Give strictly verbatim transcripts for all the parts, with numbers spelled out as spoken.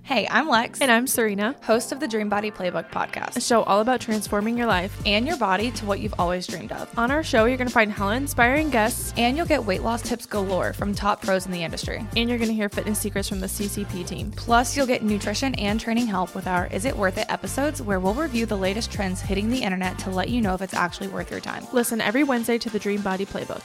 Hey, I'm Lex. And I'm Serena, host of the Dream Body Playbook podcast, a show all about transforming your life and your body to what you've always dreamed of. On our show, you're going to find hella inspiring guests, and you'll get weight loss tips galore from top pros in the industry. And you're going to hear fitness secrets from the C C P team. Plus, you'll get nutrition and training help with our Is It Worth It episodes, where we'll review the latest trends hitting the internet to let you know if it's actually worth your time. Listen every Wednesday to the Dream Body Playbook.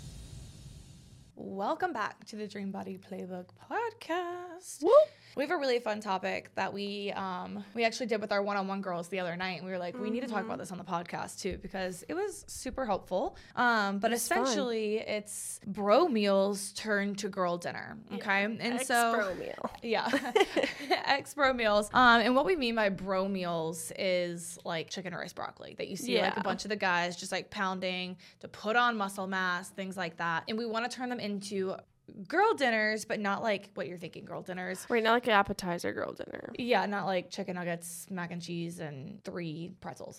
Welcome back to the Dream Body Playbook podcast. Woo! We have a really fun topic that we um, we actually did with our one-on-one girls the other night, and we were like, we mm-hmm. need to talk about this on the podcast too, because it was super helpul. Um, but it's essentially, fun. It's bro meals turned to girl dinner. Okay, yeah. and Ex so bro meal, yeah, ex bro meals. Um, and what we mean by bro meals is like chicken, rice, broccoli that you see yeah. like a bunch of the guys just like pounding to put on muscle mass, things like that, and we want to turn them into girl dinners, but not like what you're thinking girl dinners. Right, not like an appetizer girl dinner. Yeah, not like chicken nuggets, mac and cheese, and three pretzels.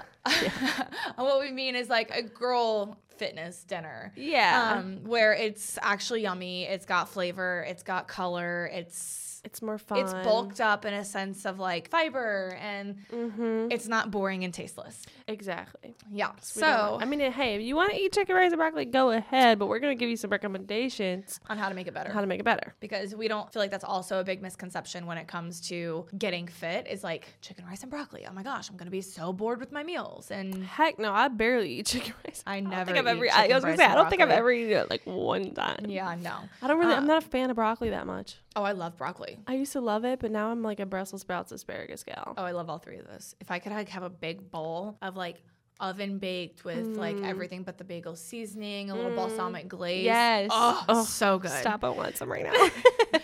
What we mean is like a girl fitness dinner. Yeah. Um, where it's actually yummy, it's got flavor, it's got color, it's It's more fun. It's bulked up in a sense of like fiber, and mm-hmm. it's not boring and tasteless. Exactly. Yeah. So, so I mean, hey, if you want to eat chicken, rice, and broccoli, go ahead, but we're going to give you some recommendations on how to make it better. How to make it better. Because we don't feel like that's also a big misconception when it comes to getting fit, is like chicken, rice, and broccoli. Oh my gosh, I'm going to be so bored with my meals. And heck no, I barely eat chicken rice. I never I don't think I've ever, eat I, chicken, I was going to say, I don't think I've ever eaten it like one time. Yeah, no. I don't really, uh, I'm not a fan of broccoli that much. Oh, I love broccoli. I used to love it, but now I'm like a Brussels sprouts asparagus gal. Oh, I love all three of those. If I could like, have a big bowl of like oven baked with mm. like everything but the bagel seasoning, a little mm. balsamic glaze. Yes. Oh, oh, so good. Stop, I want some right now.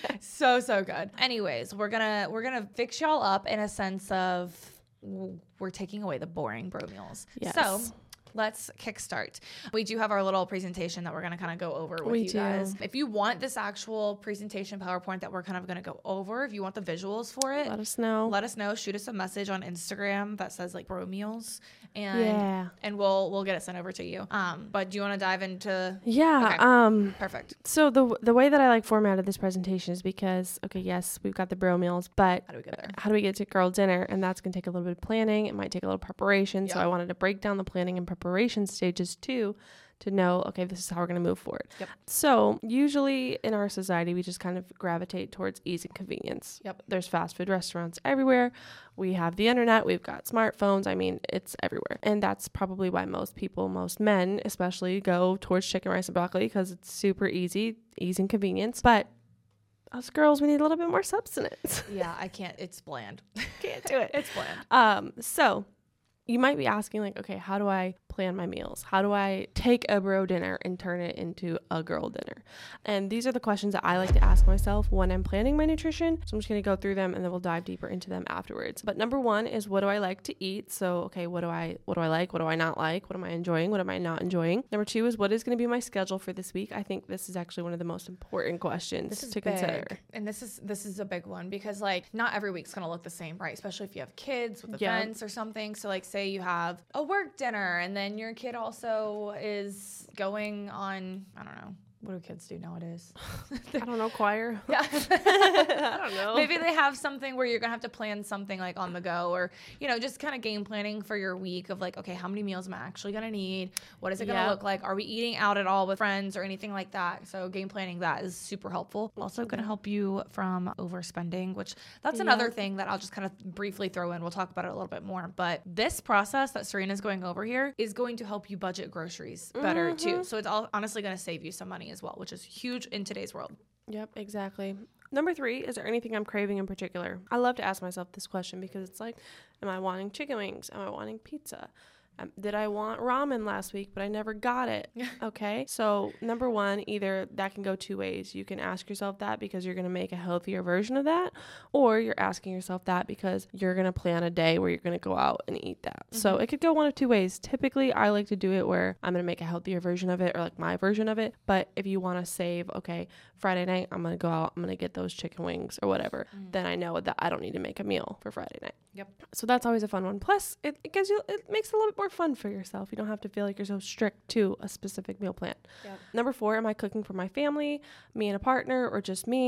so, so good. Anyways, we're gonna we're gonna fix y'all up in a sense of we're taking away the boring bro meals. Yes. So let's kickstart. We do have our little presentation that we're going to kind of go over with we you do. guys. If you want this actual presentation PowerPoint that we're kind of going to go over, if you want the visuals for it, let us know. Let us know. Shoot us a message on Instagram that says like bro meals, and yeah. and we'll we'll get it sent over to you. Um, but do you want to dive into? Yeah. Okay. Um. Perfect. So the the way that I like formatted this presentation is because okay, yes, we've got the bro meals, but how do we get there? How do we get to girl dinner? And that's going to take a little bit of planning. It might take a little preparation. Yep. So I wanted to break down the planning and preparation stages too, to know, okay, this is how we're going to move forward. Yep. So usually in our society, we just kind of gravitate towards ease and convenience. Yep. There's fast food restaurants everywhere. We have the internet. We've got smartphones. I mean, it's everywhere. And that's probably why most people, most men especially, go towards chicken, rice, and broccoli, because it's super easy, ease and convenience. But us girls, we need a little bit more substance. Yeah, I can't. It's bland. Can't do it. It's bland. Um, so you might be asking like, okay, how do I plan my meals? How do I take a bro dinner and turn it into a girl dinner? And these are the questions that I like to ask myself when I'm planning my nutrition. So I'm just going to go through them and then we'll dive deeper into them afterwards. But number one is, what do I like to eat? So, okay, what do I, what do I like? What do I not like? What am I enjoying? What am I not enjoying? Number two is, what is going to be my schedule for this week? I think this is actually one of the most important questions this is to big. consider. And this is, this is a big one, because like not every week's going to look the same, right? Especially if you have kids with Yeah. events or something. So like say you have a work dinner and then your kid also is going on, I don't know, what do kids do nowadays? I don't know, choir. Yeah. I don't know. Maybe they have something where you're going to have to plan something like on the go, or, you know, just kind of game planning for your week of like, okay, how many meals am I actually going to need? What is it going to Yep. look like? Are we eating out at all with friends or anything like that? So game planning, that is super helpful. Also going to help you from overspending, which that's another Yep. thing that I'll just kind of briefly throw in. We'll talk about it a little bit more. But this process that Serena's going over here is going to help you budget groceries better Mm-hmm. too. So it's all honestly going to save you some money as well, which is huge in today's world. Yep, exactly. Number three, is there anything I'm craving in particular? I love to ask myself this question because it's like, am I wanting chicken wings? Am I wanting pizza? Um, did I want ramen last week, but I never got it? Okay. So number one, either that can go two ways. You can ask yourself that because you're going to make a healthier version of that, or you're asking yourself that because you're going to plan a day where you're going to go out and eat that. Mm-hmm. So it could go one of two ways. Typically, I like to do it where I'm going to make a healthier version of it, or like my version of it. But if you want to save, okay, Friday night, I'm going to go out, I'm going to get those chicken wings or whatever, mm. then I know that I don't need to make a meal for Friday night. Yep. So that's always a fun one. Plus, it, it gives you, it makes it a little bit more fun for yourself. You don't have to feel like you're so strict to a specific meal plan. Yep. Number four, am I cooking for my family, me and a partner, or just me?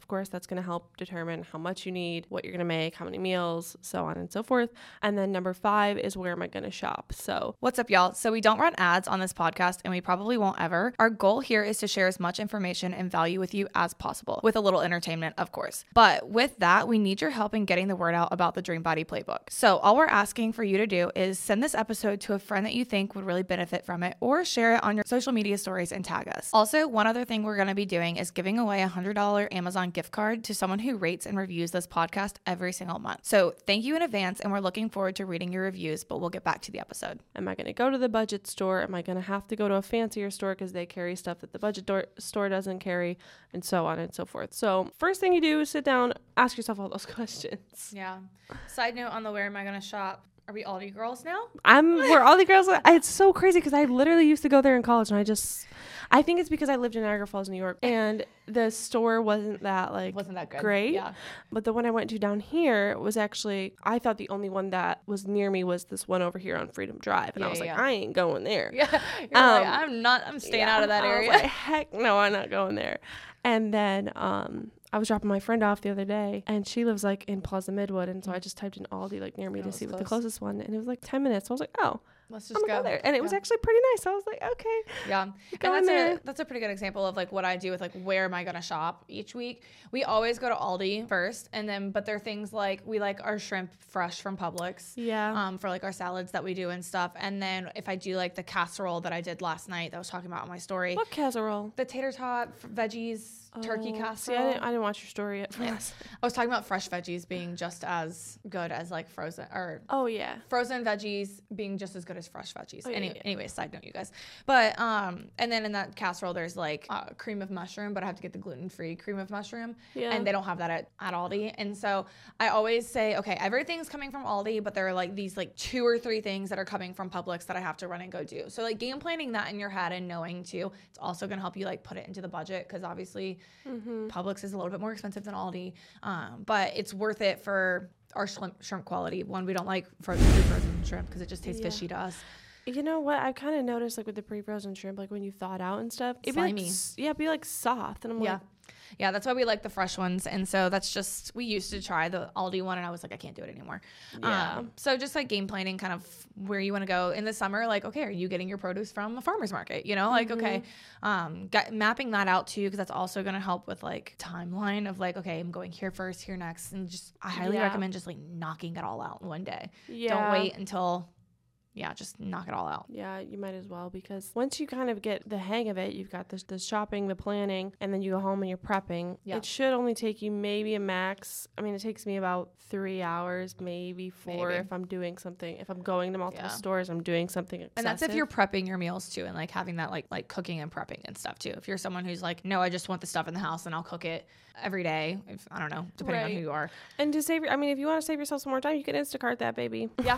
Of course, that's going to help determine how much you need, what you're going to make, how many meals, so on and so forth. And then number five is where am I going to shop? So what's up, y'all? So we don't run ads on this podcast, and we probably won't ever. Our goal here is to share as much information and value with you as possible, with a little entertainment, of course. But with that, we need your help in getting the word out about the Dream Body Playbook. So all we're asking for you to do is send this episode to a friend that you think would really benefit from it, or share it on your social media stories and tag us. Also, one other thing we're going to be doing is giving away a one hundred dollars Amazon gift card to someone who rates and reviews this podcast every single month. So thank you in advance, and we're looking forward to reading your reviews, but we'll get back to the episode. Am I going to go to the budget store? Am I going to have to go to a fancier store because they carry stuff that the budget do- store doesn't carry, and so on and so forth? So first thing you do is sit down, ask yourself all those questions. Yeah. Side note on the where am I going to shop? Are we Aldi girls now? I'm we're Aldi girls. It's so crazy because I literally used to go there in college, and I just I think it's because I lived in Niagara Falls, New York, and the store wasn't that like wasn't that good. Great. Yeah. But the one I went to down here was actually, I thought the only one that was near me was this one over here on Freedom Drive, and yeah, I was yeah, like, yeah. I ain't going there. Yeah. You're um, like, I'm not. I'm staying yeah, out of that area. I was like, heck no, I'm not going there. And then um. I was dropping my friend off the other day, and she lives like in Plaza Midwood, and so I just typed in Aldi like near me to see close. what the closest one, and it was like ten minutes. So I was like, oh, let's just I'm go. go there, and it yeah. was actually pretty nice. So I was like, okay, yeah, and that's there. a that's a pretty good example of like what I do with like where am I gonna shop each week. We always go to Aldi first, and then but there are things like we like our shrimp fresh from Publix, yeah, um, for like our salads that we do and stuff. And then if I do like the casserole that I did last night that I was talking about in my story, what casserole? The tater tot veggies. Oh, turkey casserole. See, I didn't, I didn't watch your story yet. Yeah. I was talking about fresh veggies being just as good as like frozen or oh yeah, frozen veggies being just as good as fresh veggies. Oh, yeah, anyway, yeah. anyway, side note, you guys. But um, and then in that casserole, there's like uh, cream of mushroom, but I have to get the gluten free cream of mushroom, yeah. and they don't have that at, at Aldi. And so I always say, okay, everything's coming from Aldi, but there are like these like two or three things that are coming from Publix that I have to run and go do. So like game planning that in your head and knowing too, it's also gonna help you like put it into the budget because obviously. Mm-hmm. Publix is a little bit more expensive than Aldi, um, but it's worth it for our shrimp, shrimp quality. One, we don't like frozen, frozen shrimp because it just tastes yeah. fishy to us. You know what? I kind of noticed like with the pre-frozen shrimp, like when you thaw it out and stuff, it'd be like, yeah, it'd be like soft, and I'm yeah. like. Yeah, that's why we like the fresh ones. And so that's just, we used to try the Aldi one and I was like, I can't do it anymore. Yeah. Um, so just like game planning kind of where you want to go in the summer, like, okay, are you getting your produce from a farmer's market? You know, like, mm-hmm. okay, um, get, mapping that out too, because that's also going to help with like timeline of like, okay, I'm going here first, here next. And just, I highly yeah. recommend just like knocking it all out in one day. Yeah. Don't wait until... Yeah, just knock it all out. Yeah, you might as well because once you kind of get the hang of it, you've got the, the shopping, the planning, and then you go home and you're prepping. Yep. It should only take you maybe a max. I mean, it takes me about three hours, maybe four maybe. if I'm doing something. If I'm going to multiple yeah. stores, I'm doing something excessive. And that's if you're prepping your meals too and like having that like like cooking and prepping and stuff too. If you're someone who's like, no, I just want the stuff in the house and I'll cook it every day. If, I don't know, depending right. on who you are. And to save, I mean, if you want to save yourself some more time, you can Instacart that, baby. Yeah.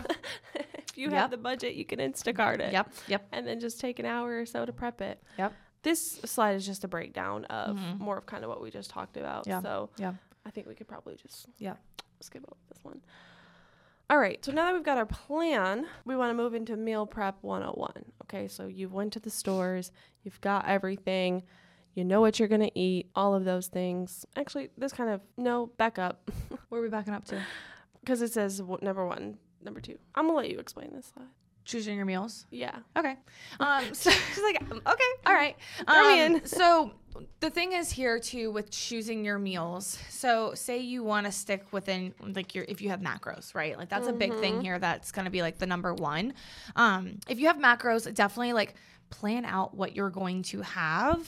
If you yep. have the budget, you can Instacart it. Yep. Yep. And then just take an hour or so to prep it. Yep. This slide is just a breakdown of mm-hmm. more of kind of what we just talked about. Yeah. So yeah. I think we could probably just yeah skip over this one. All right. So now that we've got our plan, we want to move into meal prep one oh one. Okay. So you went to the stores, you've got everything. You know what you're going to eat, all of those things. Actually, this kind of, no, back up. Where are we backing up to? Because it says w- number one, number two. I'm going to let you explain this slide. Choosing your meals? Yeah. Okay. Um, so she's like, okay, all right. Throw um, me in. So the thing is here too with choosing your meals. So say you want to stick within like your, if you have macros, right? Like that's mm-hmm. a big thing here. That's going to be like the number one. Um, if you have macros, definitely like plan out what you're going to have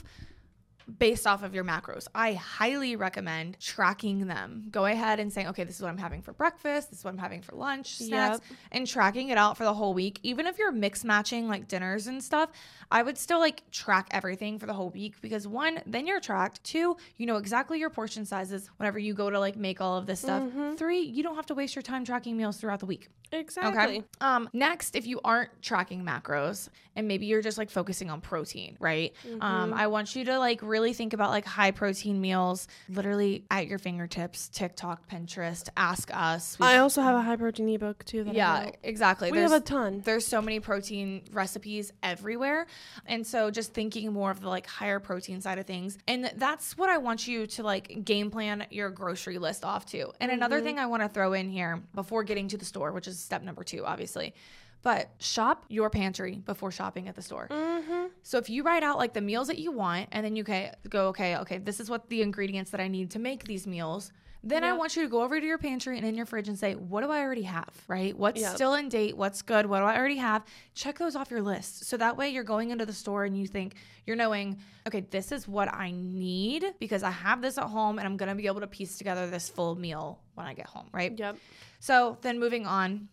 based off of your macros. I highly recommend tracking them. Go ahead and saying, okay, this is what I'm having for breakfast. This is what I'm having for lunch, snacks, yep. and tracking it out for the whole week. Even if you're mix matching like dinners and stuff, I would still like track everything for the whole week because one, then you're tracked. Two, you know exactly your portion sizes whenever you go to like make all of this stuff. Mm-hmm. Three, you don't have to waste your time tracking meals throughout the week. Exactly. Okay. Um, next, if you aren't tracking macros and maybe you're just like focusing on protein, right? Mm-hmm. Um, I want you to like really really think about like high protein meals, literally at your fingertips, TikTok, Pinterest, ask us. We I also have a high protein ebook too. That yeah, I wrote. exactly. We There's, have a ton. There's so many protein recipes everywhere. And so just thinking more of the like higher protein side of things. And that's what I want you to like game plan your grocery list off to. And mm-hmm. another thing I want to throw in here before getting to the store, which is step number two, obviously. But shop your pantry before shopping at the store. Mm-hmm. So if you write out like the meals that you want and then you okay, go, okay, okay, this is what the ingredients that I need to make these meals. Then yep. I want you to go over to your pantry and in your fridge and say, what do I already have, right? What's yep. still in date? What's good? What do I already have? Check those off your list. So that way you're going into the store and you think, you're knowing, okay, this is what I need because I have this at home and I'm going to be able to piece together this full meal when I get home, right? Yep. So then moving on.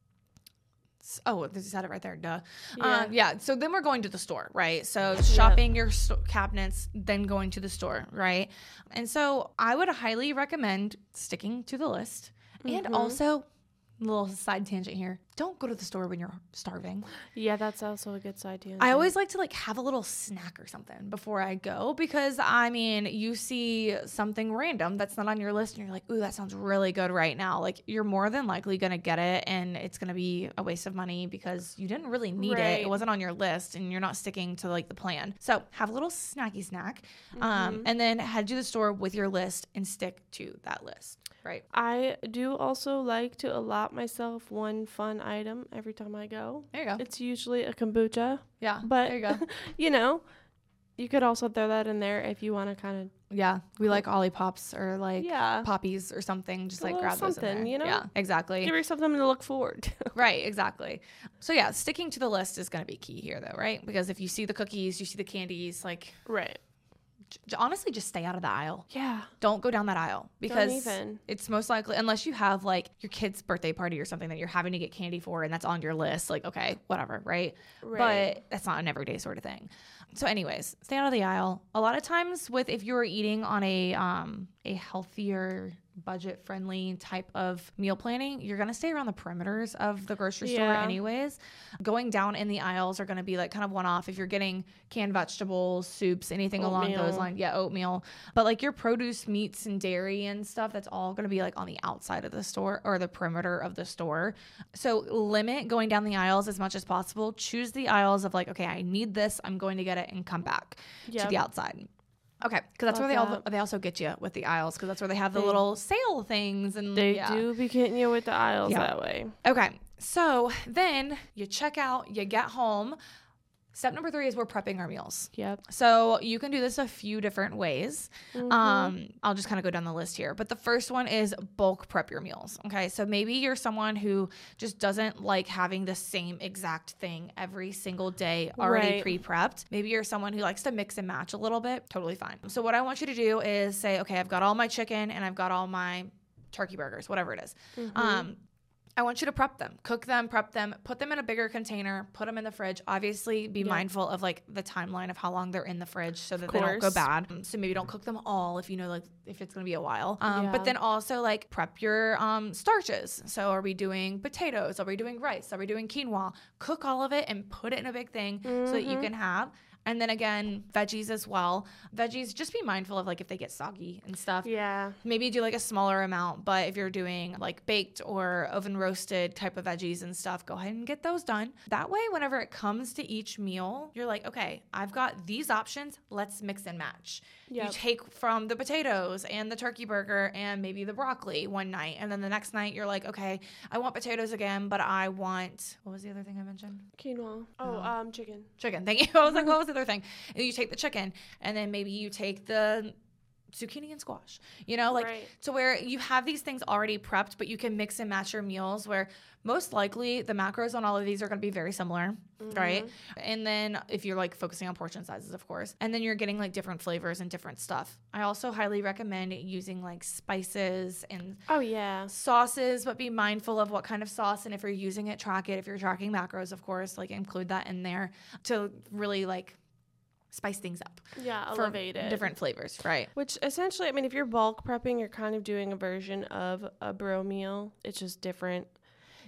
Oh, this is it right there. Duh. Yeah. Uh, yeah. So then we're going to the store, right? So shopping yeah. your sto- cabinets, then going to the store, right? And so I would highly recommend sticking to the list. Mm-hmm. And also, little side tangent here, don't go to the store when you're starving. Yeah, that's also a good side tangent. I always like to like have a little snack or something before I go because I mean, you see something random that's not on your list and you're like, ooh, that sounds really good right now. Like you're more than likely going to get it and it's going to be a waste of money because you didn't really need right. it. It wasn't on your list and you're not sticking to like the plan. So have a little snacky snack mm-hmm. um, and then head to the store with your list and stick to that list. Right. I do also like to allot myself one fun item every time I go. There you go. It's usually a kombucha. Yeah. But, there you go. you know, you could also throw that in there if you want to kind of. Yeah. We like Olippops or like yeah. Poppies or something. Just like grab something, those in there. You know? Yeah, exactly. Give yourself something to look forward to. Right. Exactly. So yeah, sticking to the list is going to be key here though, right? Because if you see the cookies, you see the candies, like. Right. Honestly, just stay out of the aisle. Yeah. Don't go down that aisle because Don't even. It's most likely, unless you have like your kid's birthday party or something that you're having to get candy for and that's on your list, like, okay, whatever, right? Right. But that's not an everyday sort of thing. So anyways, stay out of the aisle. A lot of times with, if you're eating on a, um, a healthier, budget friendly type of meal planning, you're going to stay around the perimeters of the grocery store yeah. anyways. Going down in the aisles are going to be like kind of one off if you're getting canned vegetables, soups, anything oatmeal. Along those lines. Yeah, oatmeal. But like your produce, meats and dairy and stuff, that's all going to be like on the outside of the store or the perimeter of the store. So limit going down the aisles as much as possible. Choose the aisles of like, okay, I need this. I'm going to get it and come back yep. to the outside. Okay, because that's Love where they all they also get you with the aisles because that's where they have the they, little sale things and they yeah. do be getting you with the aisles yeah. that way. Okay, so then you check out, you get home. Step number three is we're prepping our meals. Yep. So you can do this a few different ways. Mm-hmm. Um, I'll just kind of go down the list here. But the first one is bulk prep your meals. Okay. So maybe you're someone who just doesn't like having the same exact thing every single day already right. pre-prepped. Maybe you're someone who likes to mix and match a little bit. Totally fine. So what I want you to do is say, okay, I've got all my chicken and I've got all my turkey burgers, whatever it is. Mm-hmm. Um, I want you to prep them, cook them, prep them, put them in a bigger container, put them in the fridge. Obviously, be yeah. mindful of like the timeline of how long they're in the fridge so that they don't go bad. So maybe don't cook them all if you know like if it's going to be a while. Um, yeah. But then also like prep your um, starches. So are we doing potatoes? Are we doing rice? Are we doing quinoa? Cook all of it and put it in a big thing mm-hmm. so that you can have. And then again, veggies as well. Veggies, just be mindful of like if they get soggy and stuff. Yeah. Maybe do like a smaller amount, but if you're doing like baked or oven roasted type of veggies and stuff, go ahead and get those done. That way, whenever it comes to each meal, you're like, okay, I've got these options. Let's mix and match. Yep. You take from the potatoes and the turkey burger and maybe the broccoli one night. And then the next night you're like, okay, I want potatoes again, but I want, what was the other thing I mentioned? Quinoa. Oh, um, um chicken. Chicken. Thank you. I was like, what was the other thing? And you take the chicken and then maybe you take the zucchini and squash, you know, like right. to where you have these things already prepped, but you can mix and match your meals where most likely the macros on all of these are going to be very similar, mm-hmm. right? And then if you're like focusing on portion sizes, of course, and then you're getting like different flavors and different stuff. I also highly recommend using like spices and oh yeah sauces, but be mindful of what kind of sauce. And if you're using it, track it. If you're tracking macros, of course, like include that in there to really like spice things up. Yeah, elevate it. Different flavors, right? Which essentially, I mean, if you're bulk prepping, you're kind of doing a version of a bro meal. It's just different.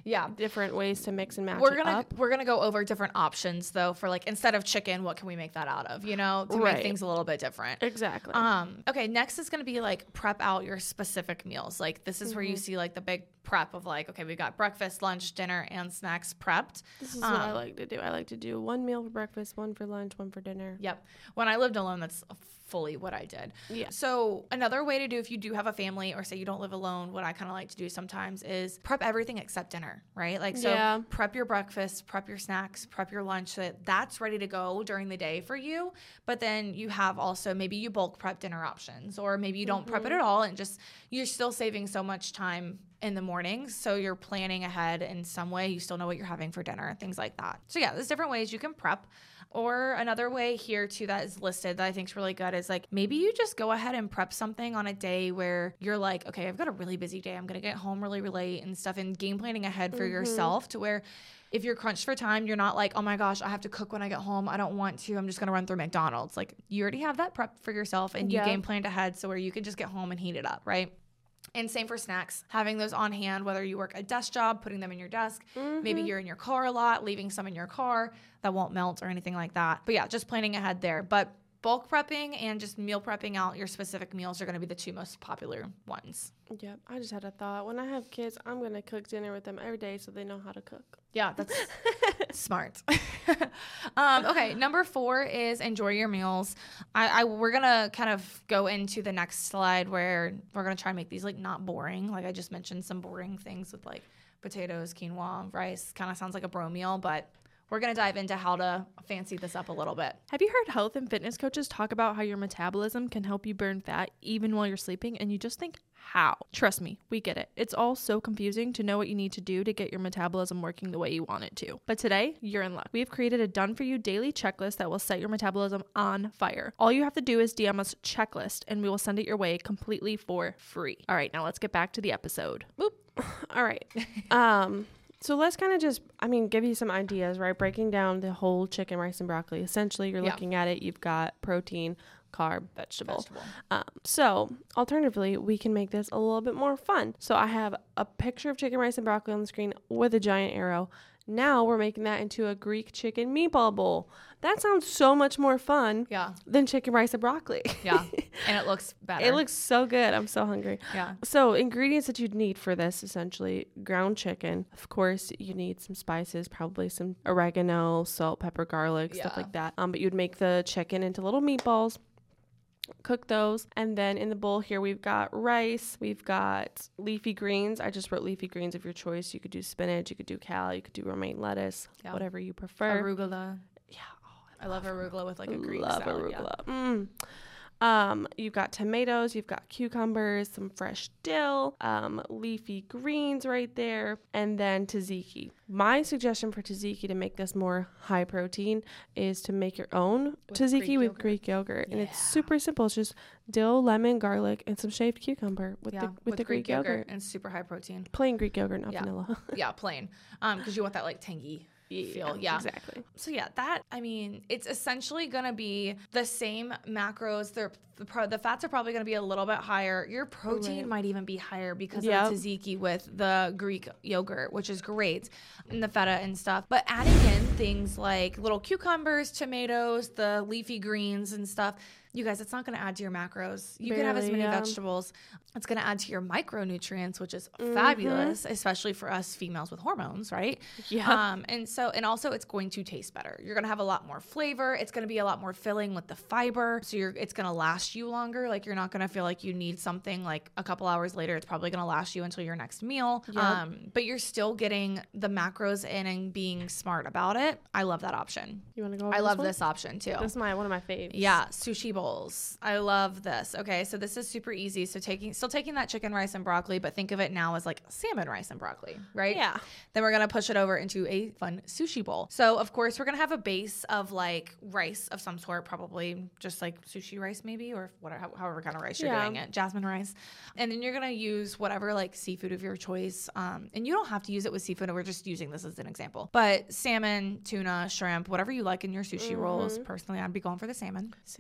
Yeah. different ways to mix and match We're it gonna up. we're gonna go over different options though for like instead of chicken, what can we make that out of? You know, to Right. make things a little bit different. Exactly. Um, okay, next is gonna be like prep out your specific meals. Like this is mm-hmm. where you see like the big prep of like, okay, we got breakfast, lunch, dinner, and snacks prepped. This is um, what I like to do. I like to do one meal for breakfast, one for lunch, one for dinner. Yep. When I lived alone, that's fully what I did. Yeah. So another way to do if you do have a family or say you don't live alone, what I kind of like to do sometimes is prep everything except dinner, right? Like so yeah. prep your breakfast, prep your snacks, prep your lunch so that that's ready to go during the day for you. But then you have also maybe you bulk prep dinner options or maybe you don't mm-hmm. prep it at all and just you're still saving so much time in the mornings. So you're planning ahead in some way. You still know what you're having for dinner, things like that. So yeah, there's different ways you can prep. Or another way here too that is listed that I think is really good is like maybe you just go ahead and prep something on a day where you're like, okay, I've got a really busy day. I'm going to get home really, really late and stuff and game planning ahead for mm-hmm. yourself to where if you're crunched for time, you're not like, oh my gosh, I have to cook when I get home. I don't want to. I'm just going to run through McDonald's. Like you already have that prep for yourself and you yeah. game planned ahead so where you can just get home and heat it up, right? And same for snacks, having those on hand, whether you work a desk job, putting them in your desk, mm-hmm. maybe you're in your car a lot, leaving some in your car that won't melt or anything like that. But yeah, just planning ahead there. But bulk prepping and just meal prepping out your specific meals are going to be the two most popular ones. Yep. I just had a thought. When I have kids, I'm going to cook dinner with them every day so they know how to cook. Yeah, that's smart. um, okay, number four is enjoy your meals. I, I we're going to kind of go into the next slide where we're going to try and make these like not boring. Like I just mentioned some boring things with like potatoes, quinoa, rice. Kind of sounds like a bro meal, but we're going to dive into how to fancy this up a little bit. Have you heard health and fitness coaches talk about how your metabolism can help you burn fat even while you're sleeping? And you just think, how? Trust me, we get it. It's all so confusing to know what you need to do to get your metabolism working the way you want it to. But today, you're in luck. We have created a done-for-you daily checklist that will set your metabolism on fire. All you have to do is D M us checklist, and we will send it your way completely for free. All right, now let's get back to the episode. Boop. All right. um... So let's kind of just, I mean, give you some ideas, right? Breaking down the whole chicken, rice, and broccoli. Essentially, you're yeah. looking at it. You've got protein, carb, vegetable. vegetable. Um, so alternatively, we can make this a little bit more fun. So I have a picture of chicken, rice, and broccoli on the screen with a giant arrow. Now we're making that into a Greek chicken meatball bowl. That sounds so much more fun yeah. than chicken, rice, and broccoli. Yeah, and it looks better. It looks so good. I'm so hungry. Yeah. So ingredients that you'd need for this, essentially, ground chicken. Of course, you need some spices, probably some oregano, salt, pepper, garlic, yeah. stuff like that. Um, but you'd make the chicken into little meatballs. Cook those, and then in the bowl here we've got rice, we've got leafy greens. I just wrote leafy greens of your choice. You could do spinach, you could do kale, you could do romaine lettuce, yeah. whatever you prefer. Arugula. Yeah, oh, I, I love, love arugula with like a Greek love salad. Arugula. Yeah. Mm. Um, you've got tomatoes, you've got cucumbers, some fresh dill, um, leafy greens right there, and then tzatziki. My suggestion for tzatziki to make this more high protein is to make your own with tzatziki Greek with yogurt. Greek yogurt. Yeah. And it's super simple. It's just dill, lemon, garlic, and some shaved cucumber with yeah, the with, with the Greek, Greek yogurt. yogurt. And super high protein. Plain Greek yogurt, not yeah. vanilla. Yeah, plain. Um, because you want that like tangy feel. Yeah, exactly. So yeah, that, I mean, it's essentially going to be the same macros. They're, the, pro, the fats are probably going to be a little bit higher. Your protein right. might even be higher because yep. of the tzatziki with the Greek yogurt, which is great, and the feta and stuff. But adding in things like little cucumbers, tomatoes, the leafy greens and stuff, you guys, it's not going to add to your macros. You Barely, can have as many yeah. vegetables. It's going to add to your micronutrients, which is mm-hmm. fabulous, especially for us females with hormones, right? Yeah. Um, and so, and also it's going to taste better. You're going to have a lot more flavor. It's going to be a lot more filling with the fiber. So you're, it's going to last you longer. Like you're not going to feel like you need something like a couple hours later. It's probably going to last you until your next meal. Yep. Um, but you're still getting the macros in and being smart about it. I love that option. You want to go over I this love one? this option too. This is my, one of my faves. Yeah. Sushi bowl. I love this. Okay, so this is super easy. So taking, still taking that chicken, rice, and broccoli, but think of it now as like salmon, rice, and broccoli, right? Yeah. Then we're gonna push it over into a fun sushi bowl. So of course we're gonna have a base of like rice of some sort, probably just like sushi rice maybe, or whatever, however kind of rice you're yeah. doing it, jasmine rice. And then you're gonna use whatever like seafood of your choice. Um, and you don't have to use it with seafood. We're just using this as an example. But salmon, tuna, shrimp, whatever you like in your sushi mm-hmm. rolls. Personally, I'd be going for the salmon. Same. Um,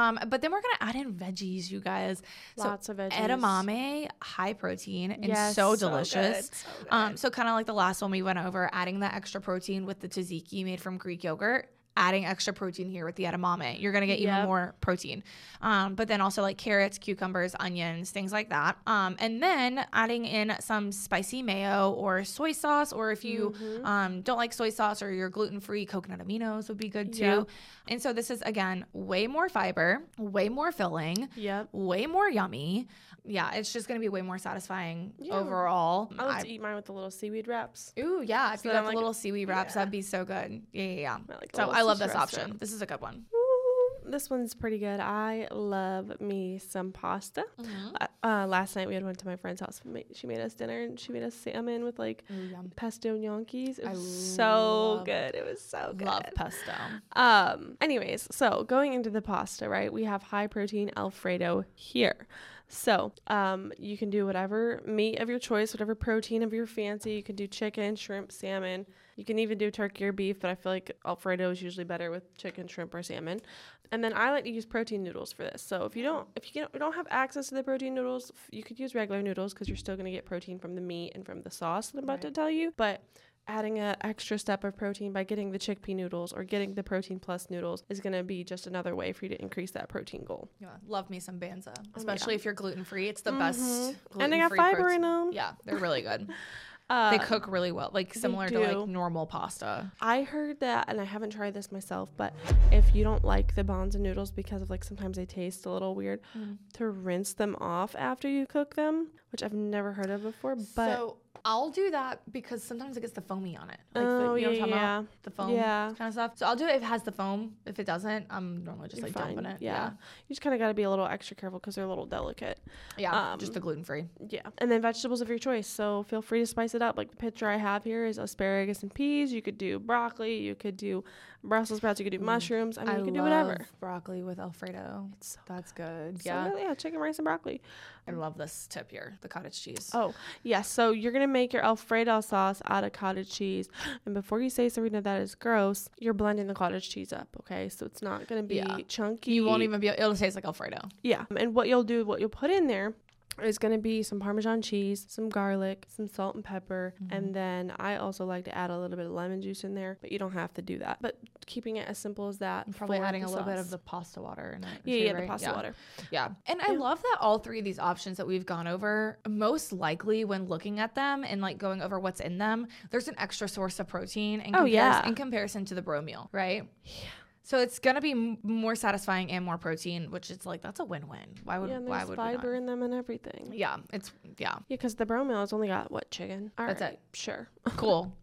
Um, but then we're gonna add in veggies, you guys. Lots so of veggies. Edamame, high protein and Yes, so so delicious. good, so Um, good. so kind of like the last one we went over, adding that extra protein with the tzatziki made from Greek yogurt. Adding extra protein here with the edamame, you're gonna get even Yep. more protein. Um, but then also like carrots, cucumbers, onions, things like that. Um, and then adding in some spicy mayo or soy sauce, or if you Mm-hmm. um, don't like soy sauce or you're gluten free, coconut aminos would be good too. Yep. And so this is again way more fiber, way more filling, Yep. way more yummy. Yeah, it's just gonna be way more satisfying Yeah. overall. I love I- to eat mine with the little seaweed wraps. Ooh, yeah. If So you then, got like, the little seaweed wraps, yeah. that'd be so good. Yeah, yeah, yeah. I like the So little I love this citrus option. wrap. This is a good one. Ooh, this one's pretty good. I love me some pasta. Uh, uh, last night we had went to my friend's house. Ma- She made us dinner and she made us salmon with like Ooh, yum. pesto gnocchis. It I was so love- good. It was so good. Love pesto. Um, anyways, so going into the pasta, right? We have high protein Alfredo here. So, um, you can do whatever meat of your choice, whatever protein of your fancy. You can do chicken, shrimp, salmon. You can even do turkey or beef, but I feel like Alfredo is usually better with chicken, shrimp, or salmon. And then I like to use protein noodles for this. So if you don't, if you don't- don't have access to the protein noodles, f- you could use regular noodles because you're still going to get protein from the meat and from the sauce that I'm about to Right. tell you. But adding an extra step of protein by getting the chickpea noodles or getting the protein plus noodles is going to be just another way for you to increase that protein goal. Yeah, love me some Banza, Oh, especially yeah. if you're gluten free. It's the Mhm. best. And they got gluten-free fiber protein. in them. Yeah, they're really good. Uh, They cook really well, like similar to do. like normal pasta. I heard that, and I haven't tried this myself, but if you don't like the Bonza noodles because of like sometimes they taste a little weird, to rinse them off after you cook them, which I've never heard of before. But so I'll do that because sometimes it gets the foamy on it. Like Oh, the, you know what I'm yeah, talking yeah. about? The foam Yeah. kind of stuff. So I'll do it if it has the foam. If it doesn't, I'm normally just you're like fine. dumping it. Yeah. You just kind of got to be a little extra careful because they're a little delicate. Yeah. Yeah. Um, just the gluten free. Yeah. And then vegetables of your choice. So feel free to spice it up. Like the picture I have here is asparagus and peas. You could do broccoli. You could do Brussels sprouts. You could do mushrooms. I mean, you could do whatever. broccoli with Alfredo. It's so That's good. So Yeah. good. Yeah. Chicken, rice, and broccoli. I love this tip here, the cottage cheese. Oh, yes. So you're going to make your Alfredo sauce out of cottage cheese. And before you say, Serena, that is gross, you're blending the cottage cheese up, okay? So it's not going to be Yeah. chunky. You won't even be, it'll taste like Alfredo. Yeah. And what you'll do, what you'll put in there is going to be some Parmesan cheese, some garlic, some salt and pepper. Mm-hmm. And then I also like to add a little bit of lemon juice in there, but you don't have to do that. But keeping it as simple as that. I'm probably for adding the a little bit sauce. of the pasta water in it. Yeah, too, yeah, right? the pasta yeah. water. Yeah. And I Yeah. love that all three of these options that we've gone over, most likely when looking at them and like going over what's in them, there's an extra source of protein in, Oh, comparis- yeah. in comparison to the bro meal, right? Yeah. So it's going to be m- more satisfying and more protein, which is like, that's a win-win. Why would, Yeah, and why there's would we fiber not? in them and everything. Yeah. It's, yeah. Yeah, because the brown meal has only got, what, chicken? All That's right, it. Sure. Cool.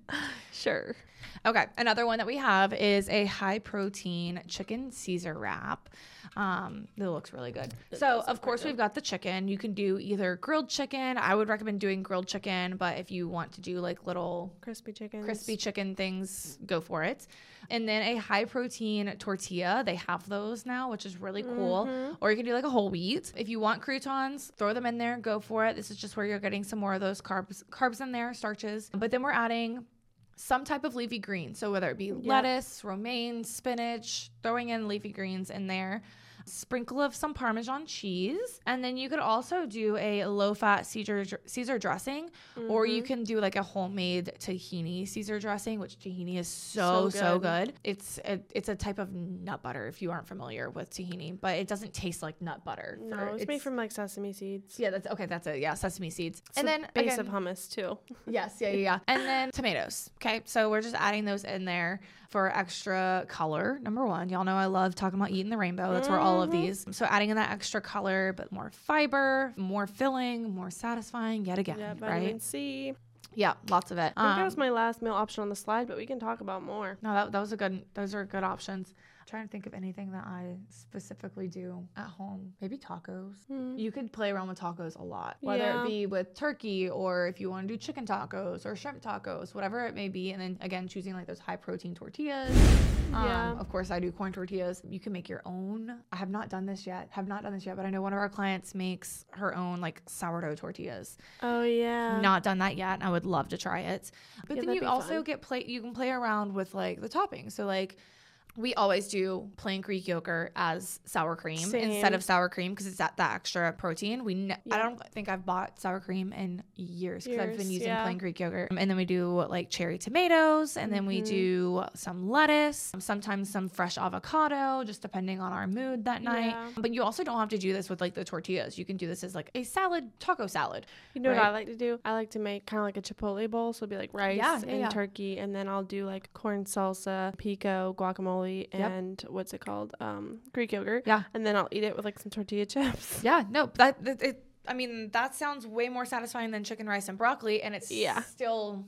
Sure. Okay, another one that we have is a high protein chicken Caesar wrap. Um, it looks really good. It So does look of course pretty we've got the chicken. You can do either grilled chicken. I would recommend doing grilled chicken, but if you want to do like little Crispy chicken. crispy chicken things, go for it. And then a high protein tortilla. They have those now, which is really cool. Mm-hmm. Or you can do like a whole wheat. If you want croutons, throw them in there, go for it. This is just where you're getting some more of those carbs, carbs in there, starches. But then we're adding some type of leafy green. So whether it be lettuce, romaine, spinach, throwing in leafy greens in there. Sprinkle of some Parmesan cheese. And then you could also do a low-fat Caesar, Caesar dressing, Mm-hmm. or you can do like a homemade tahini Caesar dressing, which tahini is so, So so good. good. It's a, it's a type of nut butter if you aren't familiar with tahini, but it doesn't taste like nut butter. No, For- it's, made from like sesame seeds. Yeah, that's okay. That's it. Yeah, sesame seeds. It's and the then base again, of hummus too. yes, yeah, yeah, yeah. And then tomatoes. Okay, so we're just adding those in there for extra color. Number one, y'all know I love talking about eating the rainbow. That's where all of these. So adding in that extra color, but more fiber, more filling, more satisfying. Yet again, Yeah, vitamin right? C. Yeah, lots of it. I think Um, that was my last meal option on the slide, but we can talk about more. no, that, that was a good. Those are good options. I'm trying to think of anything that I specifically do at home. Maybe tacos. You could play around with tacos a lot, whether Yeah. it be with turkey or if you want to do chicken tacos or shrimp tacos, whatever it may be. And then again, choosing like those high protein tortillas. Yeah. Um, of course, I do corn tortillas. You can make your own. I have not done this yet. Have not done this yet, but I know one of our clients makes her own like sourdough tortillas. Oh yeah. Not done that yet. And I would love to try it. But Yeah, then that'd you be also fun. get play. You can play around with like the toppings. So like we always do plain Greek yogurt as sour cream Same. instead of sour cream because it's that, that extra protein. We ne- Yeah. I don't think I've bought sour cream in years because I've been Years, using yeah. plain Greek yogurt. And then we do like cherry tomatoes, and then we Mhm. do some lettuce, sometimes some fresh avocado, just depending on our mood that night. Yeah. But you also don't have to do this with like the tortillas. You can do this as like a salad, taco salad. You know Right. what I like to do? I like to make kind of like a Chipotle bowl. So it'll be like rice Yeah, yeah, and yeah. turkey. And then I'll do like corn salsa, pico, guacamole, Yep. and what's it called? Um, Greek yogurt. Yeah. And then I'll eat it with like some tortilla chips. Yeah, no, that, that it, I mean, that sounds way more satisfying than chicken, rice, and broccoli, and it's Yeah. still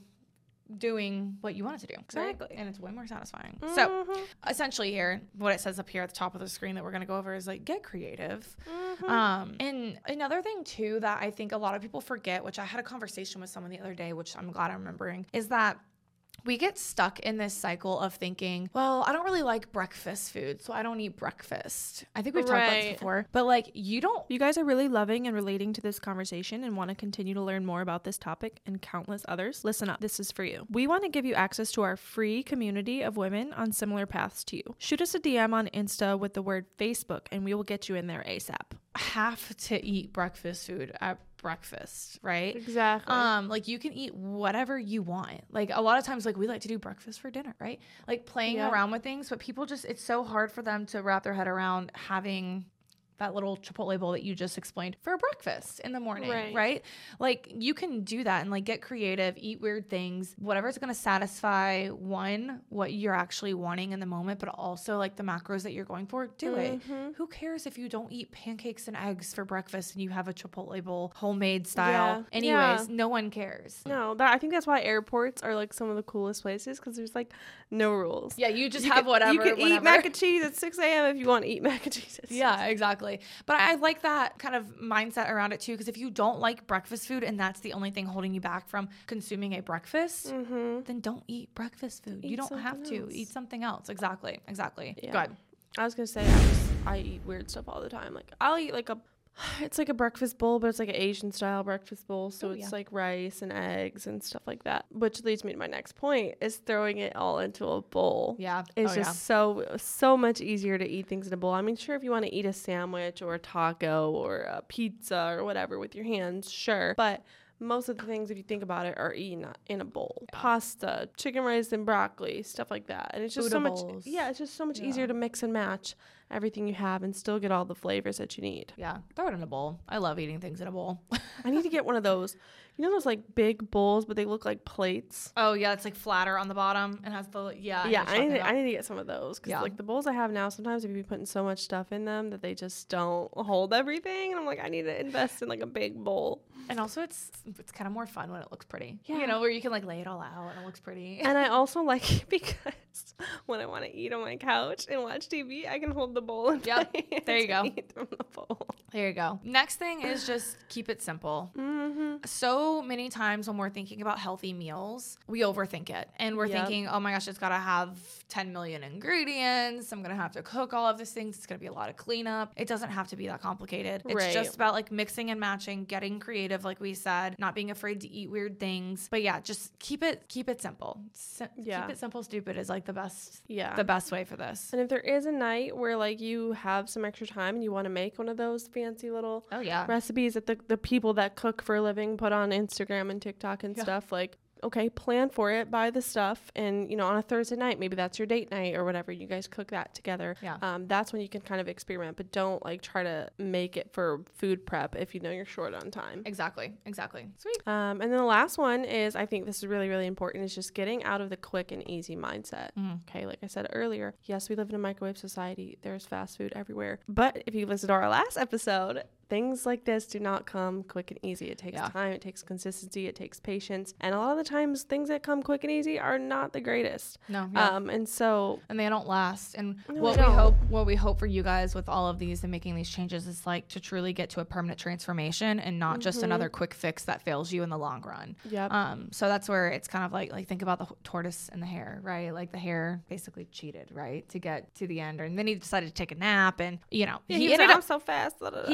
doing what you want it to do. right? Exactly. And it's way more satisfying. So Mhm. essentially here, what it says up here at the top of the screen that we're going to go over is like, get creative. Mhm. Um, and another thing too that I think a lot of people forget, which I had a conversation with someone the other day, which I'm glad I'm remembering, is that we get stuck in this cycle of thinking, well, I don't really like breakfast food, so I don't eat breakfast. I think we've talked about this Right. before, but like you don't. You guys are really loving and relating to this conversation and want to continue to learn more about this topic and countless others. Listen up. This is for you. We want to give you access to our free community of women on similar paths to you. Shoot us a D M on Insta with the word Facebook and we will get you in there ASAP. Have to eat breakfast food at breakfast, right? Exactly. Um, like you can eat whatever you want. Like a lot of times, like we like to do breakfast for dinner, right? Like playing Yeah. around with things, but people just, it's so hard for them to wrap their head around having that little Chipotle bowl that you just explained for breakfast in the morning, right. Right. Like you can do that and like get creative, eat weird things, whatever's going to satisfy one, what you're actually wanting in the moment, but also like the macros that you're going for, do it. Mhm. Who cares if you don't eat pancakes and eggs for breakfast and you have a Chipotle bowl, homemade style? Yeah. Anyways, Yeah. no one cares. No, that I think that's why airports are like some of the coolest places because there's like no rules. Yeah, you just You have can- whatever. You can eat whenever. mac and cheese at six a.m. if you want to eat mac and cheese. At Yeah, exactly. But I like that kind of mindset around it too, because if you don't like breakfast food and that's the only thing holding you back from consuming a breakfast, Mm-hmm. then don't eat breakfast food. you Eat don't have something to else. eat something else. Exactly. Exactly. Yeah. Good. I was gonna say I just I eat weird stuff all the time. Like I'll eat like a, it's like a breakfast bowl, but it's like an Asian style breakfast bowl. So Oh, it's yeah. like rice and eggs and stuff like that. Which leads me to my next point: is throwing it all into a bowl. Yeah. It's oh, just so so much easier to eat things in a bowl. I mean, sure, if you want to eat a sandwich or a taco or a pizza or whatever with your hands, sure. But most of the things, if you think about it, are eaten in a bowl. Yeah. Pasta, chicken rice and broccoli, stuff like that. And it's just so much, Bowls. yeah, it's just so much Yeah. easier to mix and match everything you have and still get all the flavors that you need. Yeah. Throw it in a bowl. I love eating things in a bowl. I need to get one of those. You know those like big bowls, but they look like plates? Oh, yeah. It's like flatter on the bottom and has the, yeah. know yeah, what I you're need, talking to, I about. need to get some of those because Yeah. like the bowls I have now, sometimes if you be putting so much stuff in them that they just don't hold everything, and I'm like, I need to invest in like a big bowl. And also, it's it's kind of more fun when it looks pretty. Yeah. You know, where you can like lay it all out and it looks pretty. And I also like it because when I want to eat on my couch and watch T V, I can hold the bowl and Yep, there you go. eat from the bowl. There you go. Next thing is just keep it simple. Mm-hmm. So many times when we're thinking about healthy meals, we overthink it. And we're Yep. thinking, oh my gosh, it's got to have ten million ingredients. I'm going to have to cook all of these things. It's going to be a lot of cleanup. It doesn't have to be that complicated. It's Right. just about like mixing and matching, getting creative, like we said, not being afraid to eat weird things. But yeah, just keep it keep it simple. Si- Yeah. Keep it simple, stupid is like the best Yeah. the best way for this. And if there is a night where like you have some extra time and you want to make one of those fancy little Oh yeah. recipes that the, the people that cook for a living put on Instagram and TikTok and Yeah. stuff, like, okay, plan for it, buy the stuff, and you know, on a Thursday night, maybe that's your date night or whatever, you guys cook that together. Yeah. Um, that's when you can kind of experiment, but don't like try to make it for food prep if you know you're short on time. Exactly. Exactly. Sweet. Um, and then the last one is, I think this is really, really important, is just getting out of the quick and easy mindset. Mhm. Okay, like I said earlier, yes, we live in a microwave society. There's fast food everywhere. But if you listened to our last episode, things like this do not come quick and easy. It takes Yeah. time, it takes consistency, it takes patience. And a lot of the times, things that come quick and easy are not the greatest. No. Yeah. Um, and so, and they don't last. And No, what they we don't. hope, what we hope for you guys with all of these and making these changes is like to truly get to a permanent transformation and not just Mhm. another quick fix that fails you in the long run. yep. Um, so that's where it's kind of like, like think about the h- tortoise and the hare, right? Like the hare basically cheated, right? To get to the end. And then he decided to take a nap and, you know, Yeah, he, he was ended like, up, I'm so fast. da, da, da. he ended up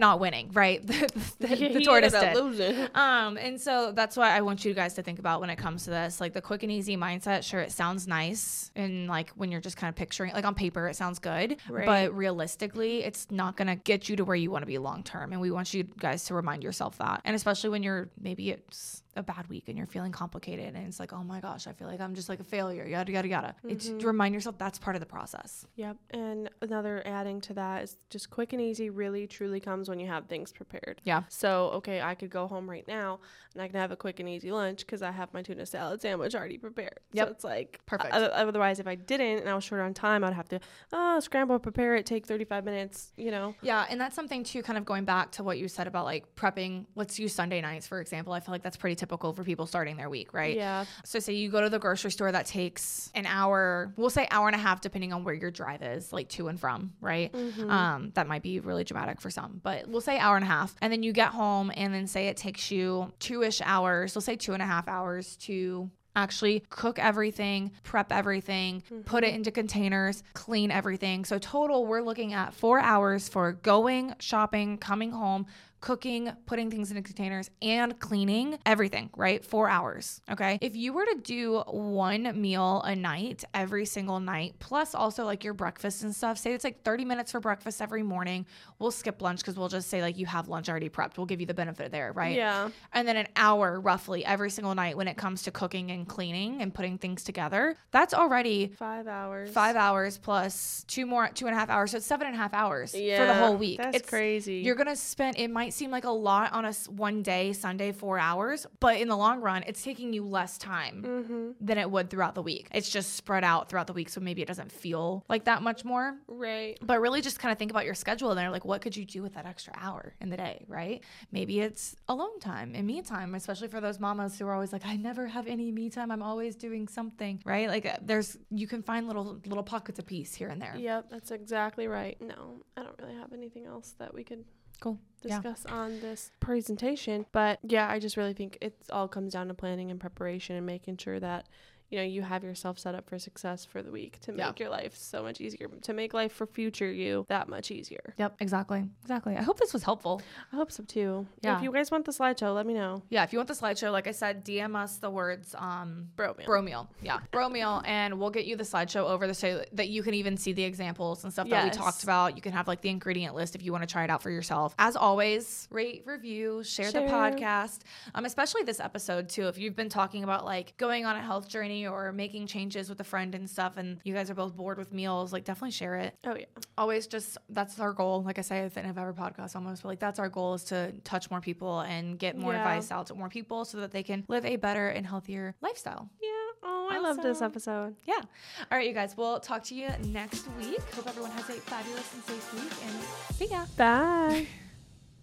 not winning, right? the the, He the tortoise ended up did. losing. Um, and so that's what I want you guys to think about when it comes to this. Like the quick and easy mindset, sure, it sounds nice. And like when you're just kind of picturing, like on paper, it sounds good. Right. But realistically, it's not going to get you to where you want to be long term. And we want you guys to remind yourself that. And especially when you're, maybe it's a bad week and you're feeling complicated and it's like, oh my gosh, I feel like I'm just like a failure, yada, yada, yada. Mm-hmm. It's to remind yourself that's part of the process. Yep. And another adding to that is just quick and easy really truly comes when you have things prepared. Yeah. So, okay, I could go home right now and I can have a quick and easy lunch because I have my tuna salad sandwich already prepared. Yep. So it's like, perfect. Uh, otherwise, if I didn't and I was short on time, I'd have to oh, scramble, prepare it, take thirty-five minutes, you know? Yeah. And that's something too, kind of going back to what you said about like prepping. Let's use Sunday nights, for example. I feel like that's pretty typical for people starting their week, right? Yeah. So say you go to the grocery store, that takes an hour, we'll say hour and a half, depending on where your drive is, like to and from, right? Mm-hmm. Um, that might be really dramatic for some, but we'll say hour and a half. And then you get home and then say it takes you two-ish hours. We'll say two and a half hours to actually cook everything, prep everything, mm-hmm. put it into containers, clean everything. So total, we're looking at four hours for going, shopping, coming home, cooking, putting things into containers, and cleaning everything, right? Four hours, okay? If you were to do one meal a night, every single night, plus also like your breakfast and stuff, say it's like thirty minutes for breakfast every morning. We'll skip lunch because we'll just say like you have lunch already prepped. We'll give you the benefit there, right? Yeah. And then an hour roughly every single night when it comes to cooking and cleaning and putting things together. That's already five hours. Five hours plus two more, two and a half hours. So it's seven and a half hours yeah, for the whole week. That's it's crazy. You're going to spend, it might seem like a lot on a one day, Sunday, four hours, but in the long run, it's taking you less time mm-hmm. than it would throughout the week. It's just spread out throughout the week. So maybe it doesn't feel like that much more. Right. But really just kind of think about your schedule there. Like, what could you do with that extra hour in the day, right? Maybe it's alone time and me time, especially for those mamas who are always like, I never have any me time. I'm always doing something, right? Like there's, you can find little, little pockets of peace here and there. Yep. That's exactly right. No, I don't really have anything else that we could Cool. discuss yeah. on this presentation. But yeah, I just really think it all comes down to planning and preparation and making sure that, you know, you have yourself set up for success for the week to make yeah. your life so much easier, to make life for future you that much easier. Yep, exactly. Exactly. I hope this was helpful. I hope so too. Yeah. If you guys want the slideshow, let me know. Yeah, if you want the slideshow, like I said, D M us the words um bro meal. Bro meal. Yeah. Bro meal, and we'll get you the slideshow over the so that you can even see the examples and stuff yes. that we talked about. You can have like the ingredient list if you want to try it out for yourself. As always, rate, review, share, share. the podcast. Um, especially this episode too. If you've been talking about like going on a health journey or making changes with a friend and stuff, and you guys are both bored with meals, like definitely share it. Oh yeah. Always just, that's our goal. Like I say, Fit and Have Ever podcast almost, but like that's our goal, is to touch more people and get more yeah. advice out to more people so that they can live a better and healthier lifestyle. Yeah. Oh, I awesome. love this episode. Yeah. All right, you guys. We'll talk to you next week. Hope everyone has a fabulous and safe week, and see ya. Bye.